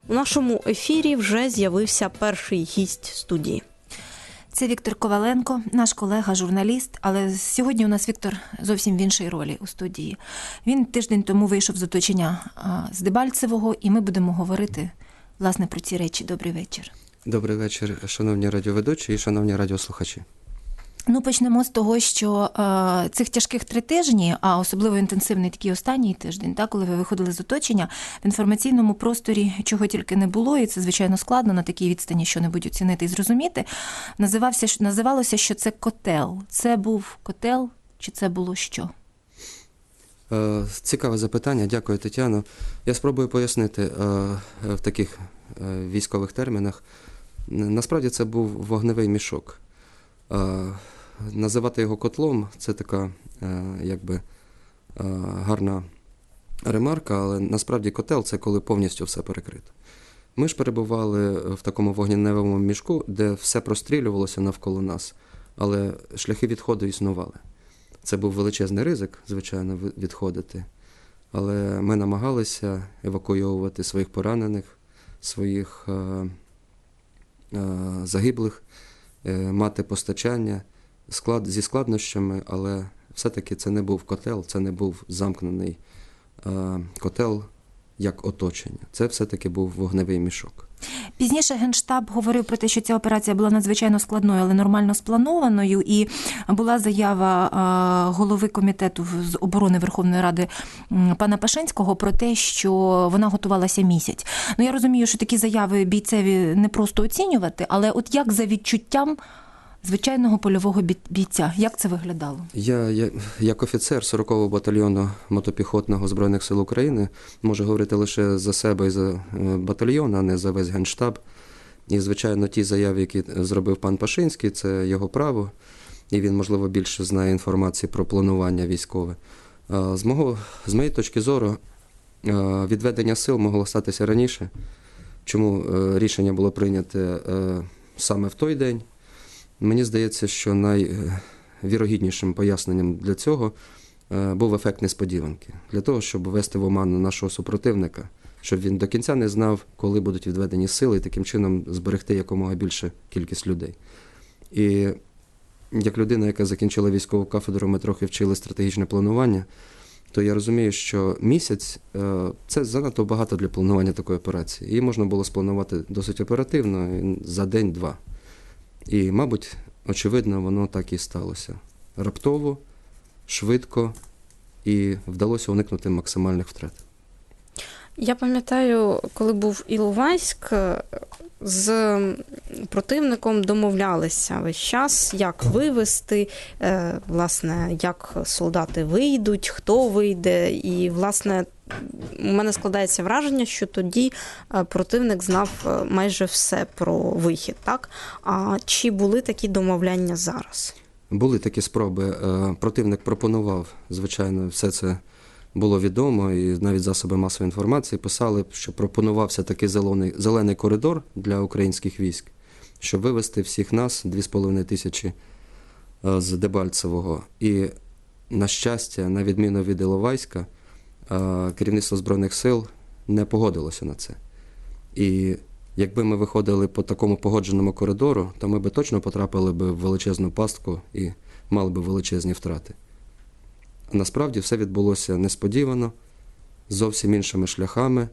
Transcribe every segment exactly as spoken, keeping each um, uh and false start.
У нашому ефірі вже з'явився перший гість студії. Це Віктор Коваленко, наш колега, журналіст, але сьогодні у нас Віктор зовсім в іншій ролі у студії. Він тиждень тому вийшов з оточення з Дебальцевого, і ми будемо говорити, власне, про ці речі. Добрий вечір. Добрий вечір, шановні радіоведучі і шановні радіослухачі. Ну, почнемо з того, що е, цих тяжких три тижні, а особливо інтенсивний такий останній тиждень, так, коли ви виходили з оточення, в інформаційному просторі чого тільки не було, і це, звичайно, складно на такій відстані що-небудь оцінити і зрозуміти, називався, називалося, що це котел. Це був котел, чи це було що? Е, цікаве запитання, дякую, Тетяно. Я спробую пояснити е, в таких е, військових термінах. Насправді це був вогневий мішок. Е, Називати його котлом – це така, якби, гарна ремарка, але насправді котел – це коли повністю все перекрито. Ми ж перебували в такому вогневому мішку, де все прострілювалося навколо нас, але шляхи відходу існували. Це був величезний ризик, звичайно, відходити, але ми намагалися евакуйовувати своїх поранених, своїх е, е, загиблих, е, мати постачання, Склад, зі складнощами, але все-таки це не був котел, це не був замкнений е, котел як оточення. Це все-таки був вогневий мішок. Пізніше Генштаб говорив про те, що ця операція була надзвичайно складною, але нормально спланованою, і була заява е, голови комітету з оборони Верховної Ради пана Пашинського про те, що вона готувалася місяць. Ну, я розумію, що такі заяви бійцеві не просто оцінювати, але от як за відчуттям звичайного польового бійця. Як це виглядало? Я, я як офіцер сорокового батальйону мотопіхотного Збройних сил України можу говорити лише за себе і за батальйон, а не за весь Генштаб. І, звичайно, ті заяви, які зробив пан Пашинський, це його право. І він, можливо, більше знає інформації про планування військове. З, мого, з моєї точки зору, відведення сил могло статися раніше. Чому рішення було прийнято саме в той день? Мені здається, що найвірогіднішим поясненням для цього був ефект несподіванки. Для того, щоб ввести в оману нашого супротивника, щоб він до кінця не знав, коли будуть відведені сили, і таким чином зберегти якомога більше кількість людей. І як людина, яка закінчила військову кафедру, ми трохи вчили стратегічне планування, то я розумію, що місяць – це занадто багато для планування такої операції. Її можна було спланувати досить оперативно, за день-два. І, мабуть, очевидно, воно так і сталося. Раптово, швидко, і вдалося уникнути максимальних втрат. Я пам'ятаю, коли був Іловайськ, з противником домовлялися весь час, як вивести, власне, як солдати вийдуть, хто вийде. І, власне, у мене складається враження, що тоді противник знав майже все про вихід, так? А чи були такі домовляння зараз? Були такі спроби. Противник пропонував, звичайно, все це було відомо, і навіть засоби масової інформації писали, що пропонувався такий зелений, зелений коридор для українських військ, щоб вивести всіх нас, дві з половиною тисячі, з Дебальцевого. І, на щастя, на відміну від Іловайська, керівництво Збройних сил не погодилося на це. І якби ми виходили по такому погодженому коридору, то ми би точно потрапили би в величезну пастку і мали би величезні втрати. Насправді все відбулося несподівано, зовсім іншими шляхами,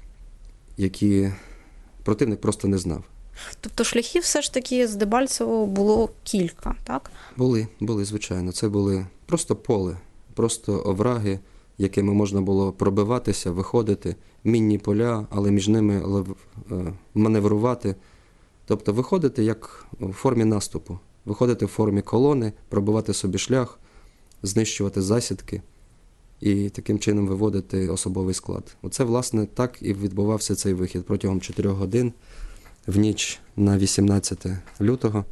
які противник просто не знав. Тобто шляхів все ж таки з Дебальцевого було кілька, так? Були, були, звичайно. Це були просто поле, просто овраги, якими можна було пробиватися, виходити, мінні поля, але між ними маневрувати. Тобто виходити як у формі наступу, виходити в формі колони, пробивати собі шлях, знищувати засідки і таким чином виводити особовий склад. Оце, власне, так і відбувався цей вихід протягом чотирьох годин в ніч на вісімнадцяте лютого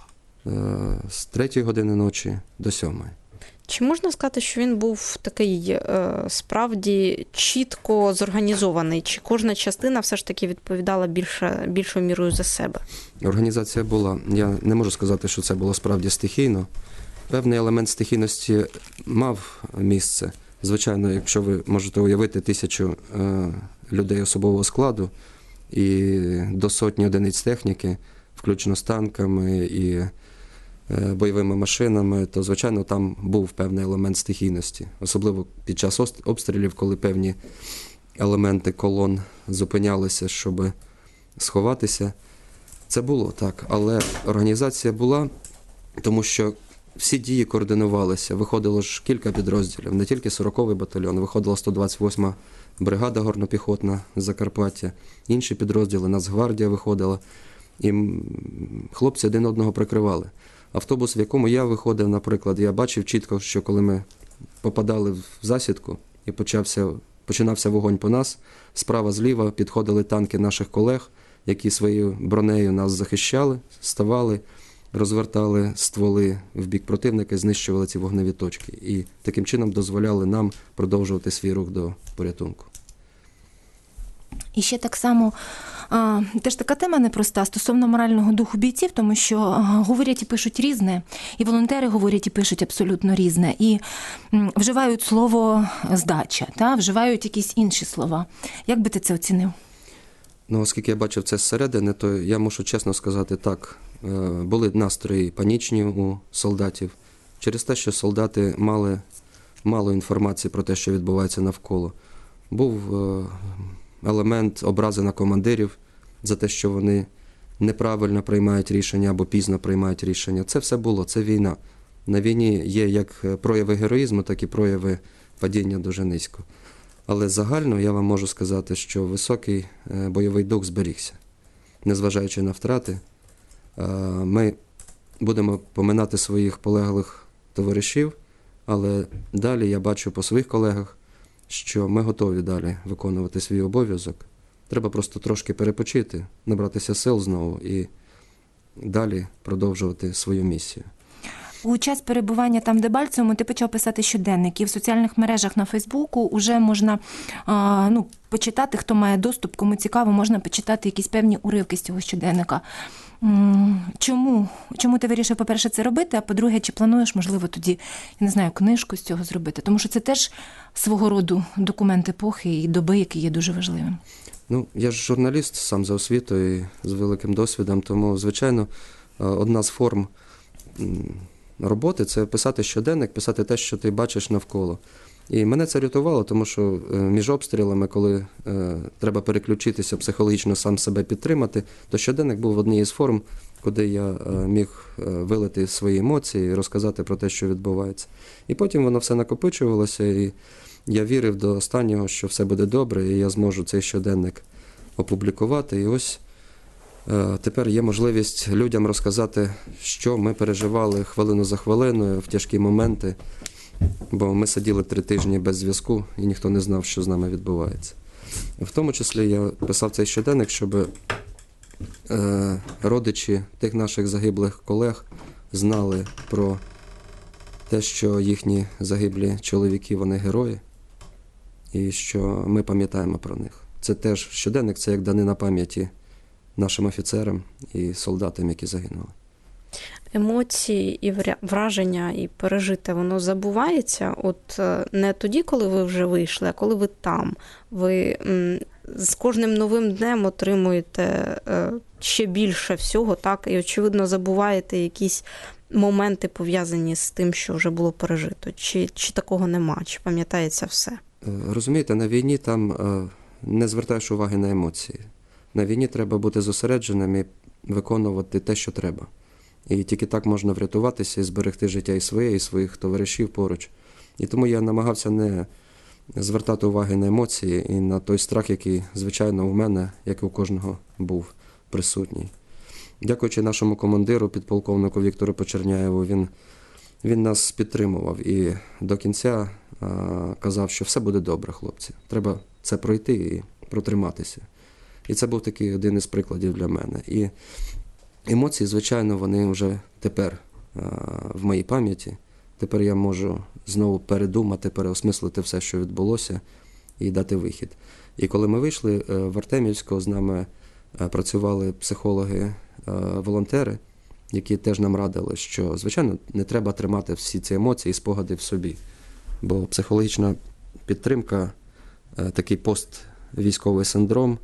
з третьої години ночі до сьомої. Чи можна сказати, що він був такий е, справді чітко зорганізований? Чи кожна частина все ж таки відповідала більше, більшою мірою за себе? Організація була. Я не можу сказати, що це було справді стихійно. Певний елемент стихійності мав місце. Звичайно, якщо ви можете уявити тисячу е, людей особового складу і до сотні одиниць техніки, включно з танками і бойовими машинами, то, звичайно, там був певний елемент стихійності. Особливо під час обстрілів, коли певні елементи колон зупинялися, щоб сховатися. Це було так, але організація була, тому що всі дії координувалися. Виходило ж кілька підрозділів, не тільки сороковий батальйон, виходила сто двадцять восьма бригада горнопіхотна з Закарпаття, інші підрозділи, Нацгвардія виходила, і хлопці один одного прикривали. Автобус, в якому я виходив, наприклад, я бачив чітко, що коли ми попадали в засідку і почався, починався вогонь по нас, справа-зліва підходили танки наших колег, які своєю бронею нас захищали, ставали, розвертали стволи в бік противника і знищували ці вогневі точки. І таким чином дозволяли нам продовжувати свій рух до порятунку. І ще так само, а, теж така тема непроста стосовно морального духу бійців, тому що а, говорять і пишуть різне, і волонтери говорять і пишуть абсолютно різне, і м, вживають слово «здача», та, вживають якісь інші слова. Як би ти це оцінив? Ну, оскільки я бачив це зсередини, то я мушу чесно сказати так. Були настрої панічні у солдатів через те, що солдати мали мало інформації про те, що відбувається навколо. Був елемент образи на командирів за те, що вони неправильно приймають рішення або пізно приймають рішення. Це все було, це війна. На війні є як прояви героїзму, так і прояви падіння дуже низько. Але загально я вам можу сказати, що високий бойовий дух зберігся. Незважаючи на втрати, ми будемо поминати своїх полеглих товаришів, але далі я бачу по своїх колегах, що ми готові далі виконувати свій обов'язок. Треба просто трошки перепочити, набратися сил знову і далі продовжувати свою місію. У час перебування там, де Дебальцевому, ти почав писати щоденник, і в соціальних мережах на Фейсбуку вже можна а, ну, почитати, хто має доступ, кому цікаво, можна почитати якісь певні уривки з цього щоденника. Чому? Чому ти вирішив, по-перше, це робити, а по-друге, чи плануєш, можливо, тоді, я не знаю, книжку з цього зробити? Тому що це теж свого роду документ епохи і доби, який є дуже важливим. Ну, я ж журналіст сам за освітою і з великим досвідом, тому, звичайно, одна з форм роботи – це писати щоденник, писати те, що ти бачиш навколо. І мене це рятувало, тому що між обстрілами, коли е, треба переключитися, психологічно сам себе підтримати, то щоденник був однією із форм, куди я е, міг е, вилити свої емоції і розказати про те, що відбувається. І потім воно все накопичувалося, і я вірив до останнього, що все буде добре, і я зможу цей щоденник опублікувати. І ось е, тепер є можливість людям розказати, що ми переживали хвилину за хвилиною в тяжкі моменти, бо ми сиділи три тижні без зв'язку, і ніхто не знав, що з нами відбувається. В тому числі я писав цей щоденник, щоб е, родичі тих наших загиблих колег знали про те, що їхні загиблі чоловіки, вони герої, і що ми пам'ятаємо про них. Це теж щоденник, це як данина пам'яті нашим офіцерам і солдатам, які загинули. Емоції і враження, і пережите, воно забувається от не тоді, коли ви вже вийшли, а коли ви там. Ви з кожним новим днем отримуєте ще більше всього, так, і, очевидно, забуваєте якісь моменти, пов'язані з тим, що вже було пережито. Чи, чи такого нема, чи пам'ятається все? Розумієте, на війні там не звертаєш уваги на емоції. На війні треба бути зосередженим і виконувати те, що треба. І тільки так можна врятуватися і зберегти життя і своє, і своїх товаришів поруч. І тому я намагався не звертати уваги на емоції і на той страх, який, звичайно, у мене, як і у кожного, був присутній. Дякуючи нашому командиру, підполковнику Віктору Почерняєву, він, він нас підтримував і до кінця а, казав, що все буде добре, хлопці. Треба це пройти і протриматися. І це був такий один із прикладів для мене. І емоції, звичайно, вони вже тепер а, в моїй пам'яті. Тепер я можу знову передумати, переосмислити все, що відбулося, і дати вихід. І коли ми вийшли в Артемівську, з нами працювали психологи, волонтери, які теж нам радили, що, звичайно, не треба тримати всі ці емоції і спогади в собі. Бо психологічна підтримка, такий поствійськовий синдром,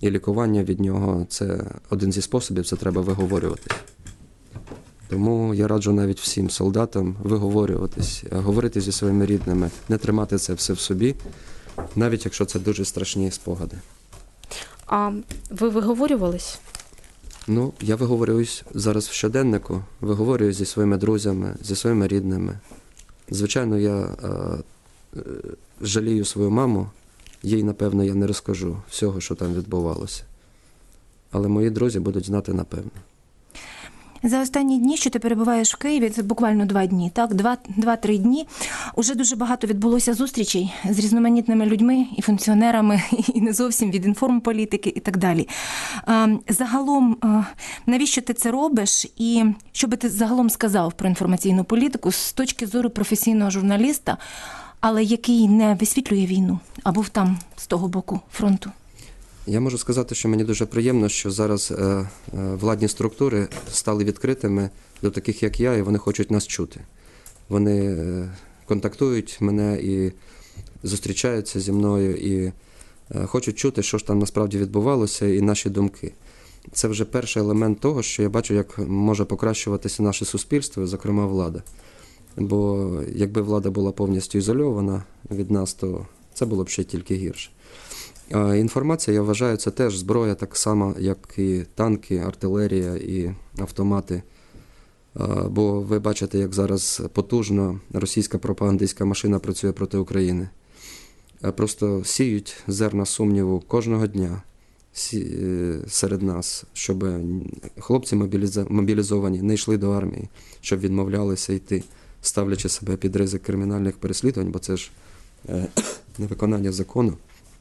І лікування від нього – це один зі способів, це треба виговорювати. Тому я раджу навіть всім солдатам виговорюватись, говорити зі своїми рідними, не тримати це все в собі, навіть якщо це дуже страшні спогади. А ви виговорювались? Ну, я виговорююсь зараз в щоденнику, виговорююсь зі своїми друзями, зі своїми рідними. Звичайно, я е, е, жалію свою маму, їй, напевно, я не розкажу всього, що там відбувалося. Але мої друзі будуть знати напевно. За останні дні, що ти перебуваєш в Києві, це буквально два дні, так? Два, два-три дні. Уже дуже багато відбулося зустрічей з різноманітними людьми і функціонерами, і не зовсім від інформполітики і так далі. Загалом, навіщо ти це робиш? І що би ти загалом сказав про інформаційну політику з точки зору професійного журналіста, але який не висвітлює війну, а був там з того боку фронту? Я можу сказати, що мені дуже приємно, що зараз е, е, владні структури стали відкритими до таких, як я, і вони хочуть нас чути. Вони е, контактують мене і зустрічаються зі мною, і е, хочуть чути, що ж там насправді відбувалося, і наші думки. Це вже перший елемент того, що я бачу, як може покращуватися наше суспільство, зокрема влада. Бо якби влада була повністю ізольована від нас, то це було б ще тільки гірше. Інформація, я вважаю, це теж зброя, так само, як і танки, артилерія і автомати. Бо ви бачите, як зараз потужно російська пропагандистська машина працює проти України. Просто сіють зерна сумніву кожного дня серед нас, щоб хлопці мобілізовані не йшли до армії, щоб відмовлялися йти, ставлячи себе під ризик кримінальних переслідувань, бо це ж невиконання закону.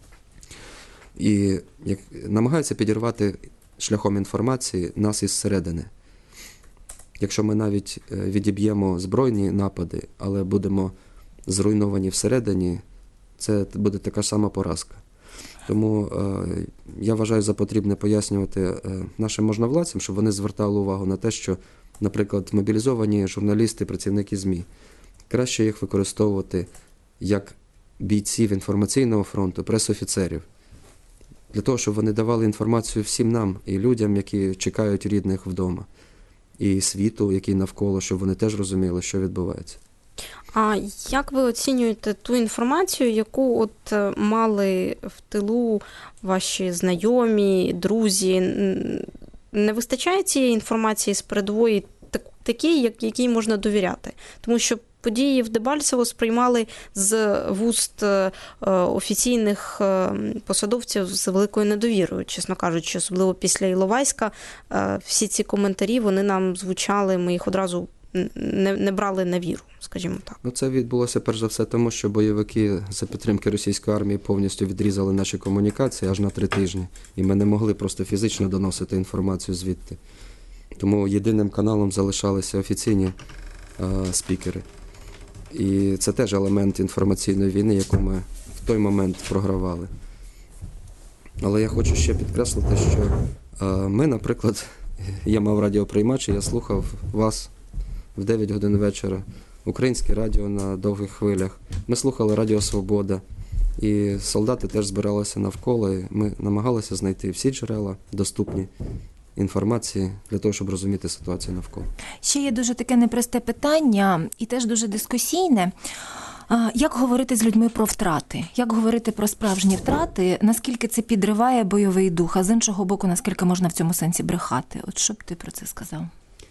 І як, намагаються підірвати шляхом інформації нас із середини. Якщо ми навіть відіб'ємо збройні напади, але будемо зруйновані всередині, це буде така сама поразка. Тому е, я вважаю за потрібне пояснювати е, нашим можновладцям, щоб вони звертали увагу на те, що, наприклад, мобілізовані журналісти, працівники ЗМІ, краще їх використовувати як бійців інформаційного фронту, пресофіцерів, для того, щоб вони давали інформацію всім нам і людям, які чекають рідних вдома, і світу, який навколо, щоб вони теж розуміли, що відбувається. А як ви оцінюєте ту інформацію, яку от мали в тилу ваші знайомі, друзі? Не вистачає цієї інформації з передової такій, якій можна довіряти? Тому що події в Дебальцево сприймали з вуст офіційних посадовців з великою недовірою, чесно кажучи, особливо після Іловайська. Всі ці коментарі, вони нам звучали, ми їх одразу не, не брали на віру, скажімо так. Ну, це відбулося перш за все тому, що бойовики за підтримки російської армії повністю відрізали наші комунікації аж на три тижні. І ми не могли просто фізично доносити інформацію звідти. Тому єдиним каналом залишалися офіційні е, спікери. І це теж елемент інформаційної війни, яку ми в той момент програвали. Але я хочу ще підкреслити, що е, ми, наприклад, я мав радіоприймач, і я слухав вас в дев'ять годин вечора, українське радіо на довгих хвилях. Ми слухали Радіо Свобода, і солдати теж збиралися навколо, і ми намагалися знайти всі джерела доступні інформації для того, щоб розуміти ситуацію навколо. Ще є дуже таке непросте питання і теж дуже дискусійне. Як говорити з людьми про втрати? Як говорити про справжні втрати? Наскільки це підриває бойовий дух? А з іншого боку, наскільки можна в цьому сенсі брехати? От що б ти про це сказав?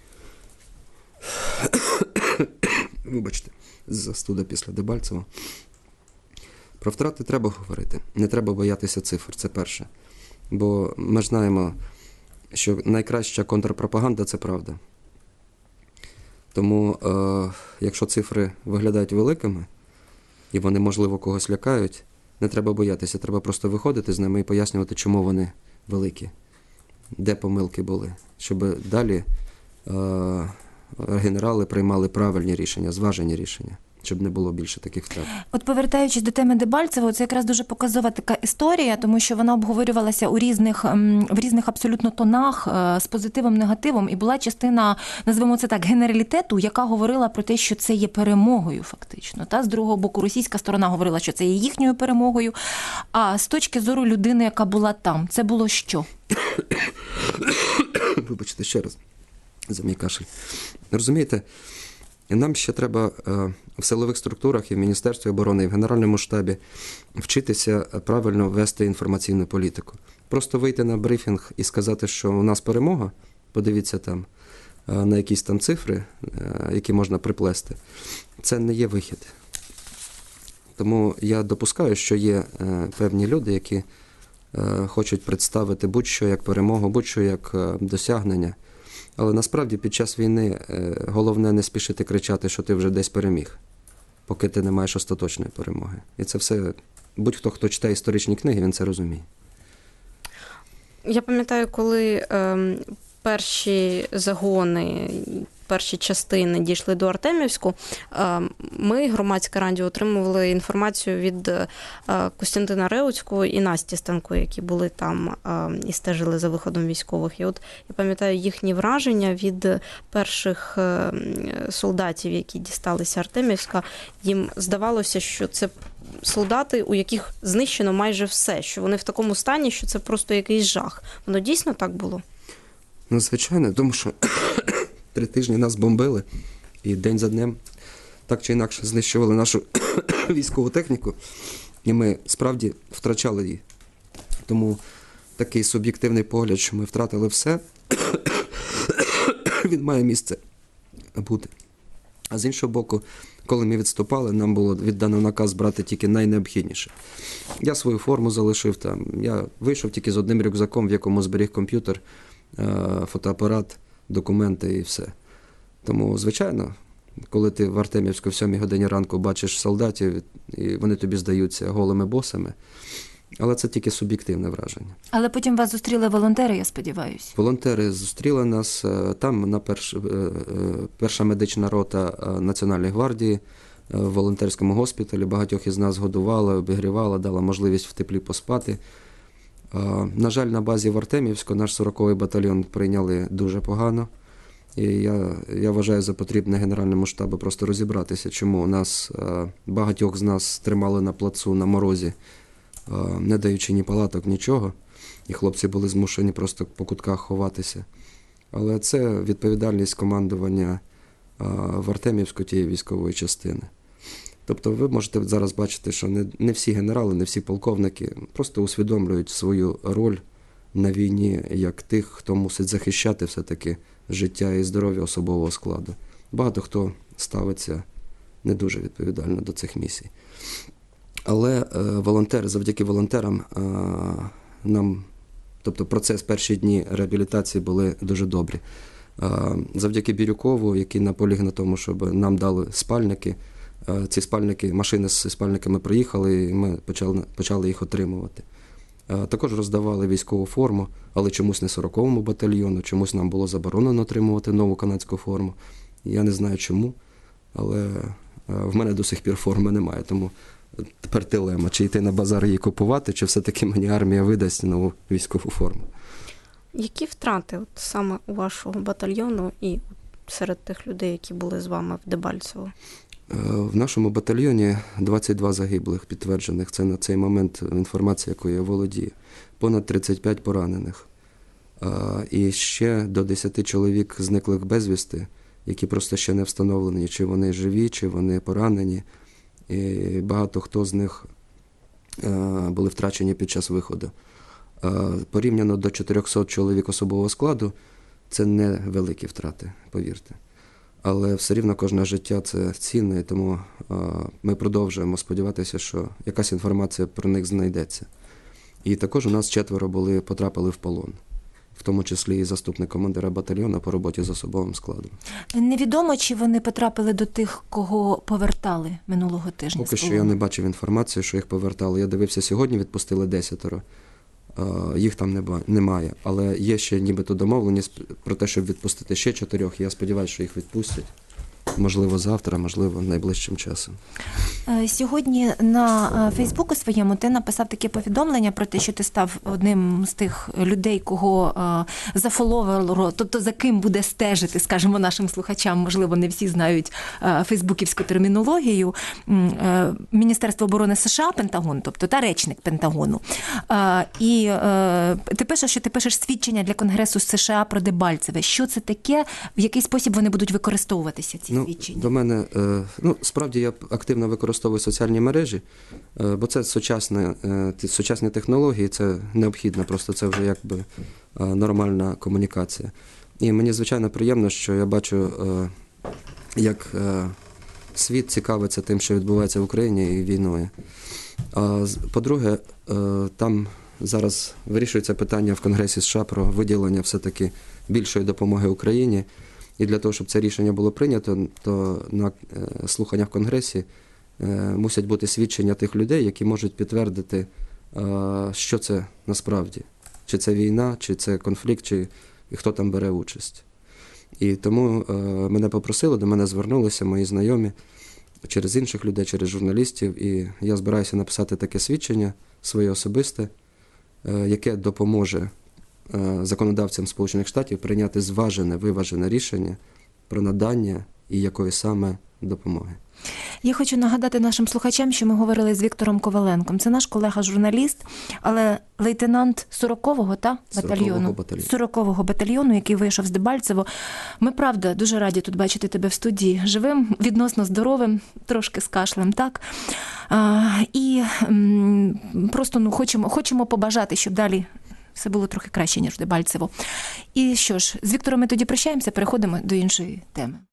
Вибачте, застуда після Дебальцева. Про втрати треба говорити. Не треба боятися цифр, це перше. Бо ми ж знаємо, що найкраща контрпропаганда – це правда. Тому, е, якщо цифри виглядають великими, і вони, можливо, когось лякають, не треба боятися, треба просто виходити з ними і пояснювати, чому вони великі, де помилки були, щоб далі е, генерали приймали правильні рішення, зважені рішення. щоб не було більше таких втрат. От повертаючись до теми Дебальцевого, це якраз дуже показова така історія, тому що вона обговорювалася у різних, в різних абсолютно тонах, з позитивом, негативом, і була частина, назвемо це так, генералітету, яка говорила про те, що це є перемогою фактично. Та? З другого боку, російська сторона говорила, що це є їхньою перемогою, а з точки зору людини, яка була там, це було що? Вибачте, ще раз за мій кашель. Розумієте, нам ще треба в силових структурах і в Міністерстві оборони, і в Генеральному штабі вчитися правильно вести інформаційну політику. Просто вийти на брифінг і сказати, що у нас перемога, подивіться там на якісь там цифри, які можна приплести, це не є вихід. Тому я допускаю, що є певні люди, які хочуть представити будь-що як перемогу, будь-що як досягнення. Але насправді під час війни головне не спішити кричати, що ти вже десь переміг, поки ти не маєш остаточної перемоги. І це все, будь-хто, хто читає історичні книги, він це розуміє. Я пам'ятаю, коли е, перші загони, перші частини дійшли до Артемівську, е, ми, Громадське радіо, отримували інформацію від е, Костянтина Реуцького і Насті Станко, які були там е, і стежили за виходом військових. І от я пам'ятаю їхні враження від перших е, солдатів, які дісталися Артемівська. Їм здавалося, що це солдати, у яких знищено майже все, що вони в такому стані, що це просто якийсь жах. Воно дійсно так було? Ну, звичайно, тому що три тижні нас бомбили, і день за днем так чи інакше знищували нашу військову техніку, і ми справді втрачали її. Тому такий суб'єктивний погляд, що ми втратили все, він має місце бути. А з іншого боку, коли ми відступали, нам було віддано наказ брати тільки найнеобхідніше. Я свою форму залишив там, я вийшов тільки з одним рюкзаком, в якому зберіг комп'ютер, фотоапарат, документи і все. Тому, звичайно, коли ти в Артемівську в сьомій годині ранку бачиш солдатів, і вони тобі здаються голими босами, але це тільки суб'єктивне враження. Але потім вас зустріли волонтери, я сподіваюся. Волонтери зустріли нас. Там на перш, перша медична рота Національної гвардії в волонтерському госпіталі. Багатьох із нас годувала, обігрівала, дала можливість в теплі поспати. На жаль, на базі в Артемівську наш сороковий батальйон прийняли дуже погано. І я, я вважаю за потрібне Генеральному штабу просто розібратися, чому нас, багатьох з нас тримали на плацу, на морозі, не даючи ні палаток, нічого. І хлопці були змушені просто по кутках ховатися. Але це відповідальність командування в Артемівську тієї військової частини. Тобто ви можете зараз бачити, що не, не всі генерали, не всі полковники просто усвідомлюють свою роль на війні, як тих, хто мусить захищати все-таки життя і здоров'я особового складу. Багато хто ставиться не дуже відповідально до цих місій. Але е, волонтери, завдяки волонтерам е, нам, тобто процес перші дні реабілітації були дуже добрі. Е, завдяки Бірюкову, який наполіг на тому, щоб нам дали спальники, е, ці спальники, машини з спальниками приїхали, і ми почали, почали їх отримувати. Е, також роздавали військову форму, але чомусь не сороковому батальйону, чомусь нам було заборонено отримувати нову канадську форму. Я не знаю чому, але е, в мене до сих пір форми немає, тому тепер дилема, чи йти на базар її купувати, чи все-таки мені армія видасть нову військову форму. Які втрати от саме у вашого батальйону і серед тих людей, які були з вами в Дебальцево? В нашому батальйоні двадцять два загиблих підтверджених. Це на цей момент інформація, якою я володію. Понад тридцять п'ять поранених. І ще до десять чоловік зниклих безвісти, які просто ще не встановлені, чи вони живі, чи вони поранені. І багато хто з них були втрачені під час виходу. Порівняно до чотирьохсот чоловік особового складу, це не великі втрати, повірте. Але все рівно кожне життя – це цінне, і тому ми продовжуємо сподіватися, що якась інформація про них знайдеться. І також у нас четверо були, потрапили в полон, в тому числі і заступник командира батальйону по роботі з особовим складом. Невідомо, чи вони потрапили до тих, кого повертали минулого тижня? Поки що я не бачив інформації, що їх повертали. Я дивився, сьогодні відпустили десятеро. Їх там немає. Але є ще нібито домовленість про те, щоб відпустити ще чотирьох. Я сподіваюся, що їх відпустять. можливо, завтра, можливо, найближчим часом. Сьогодні на Фейсбуку своєму ти написав таке повідомлення про те, що ти став одним з тих людей, кого зафоловило, тобто за ким буде стежити, скажімо, нашим слухачам, можливо, не всі знають фейсбуківську термінологію, Міністерство оборони США, Пентагон, тобто та речник Пентагону. І ти пишеш, що ти пишеш свідчення для Конгресу США про Дебальцеве. Що це таке? В який спосіб вони будуть використовуватися, ці ну, свідчення? До мене, ну, справді я активно використовую соціальні мережі, бо це сучасні, сучасні технології, це необхідно, просто це вже якби нормальна комунікація. І мені, звичайно, приємно, що я бачу, як світ цікавиться тим, що відбувається в Україні і війною. По-друге, там зараз вирішується питання в Конгресі США про виділення все-таки більшої допомоги Україні. І для того, щоб це рішення було прийнято, то на слуханнях в Конгресі мусять бути свідчення тих людей, які можуть підтвердити, що це насправді. Чи це війна, чи це конфлікт, чи хто там бере участь. І тому мене попросили, до мене звернулися мої знайомі через інших людей, через журналістів. І я збираюся написати таке свідчення, своє особисте, яке допоможе законодавцям Сполучених Штатів прийняти зважене, виважене рішення про надання і якої саме допомоги. Я хочу нагадати нашим слухачам, що ми говорили з Віктором Коваленком. Це наш колега-журналіст, але лейтенант сорокового та, батальйону, сорокового батальйону, який вийшов з Дебальцево. Ми, правда, дуже раді тут бачити тебе в студії живим, відносно здоровим, трошки з кашлем, так? А, і м, просто ну, хочемо, хочемо побажати, щоб далі все було трохи краще, ніж Дебальцево. І що ж, з Віктором ми тоді прощаємося, переходимо до іншої теми.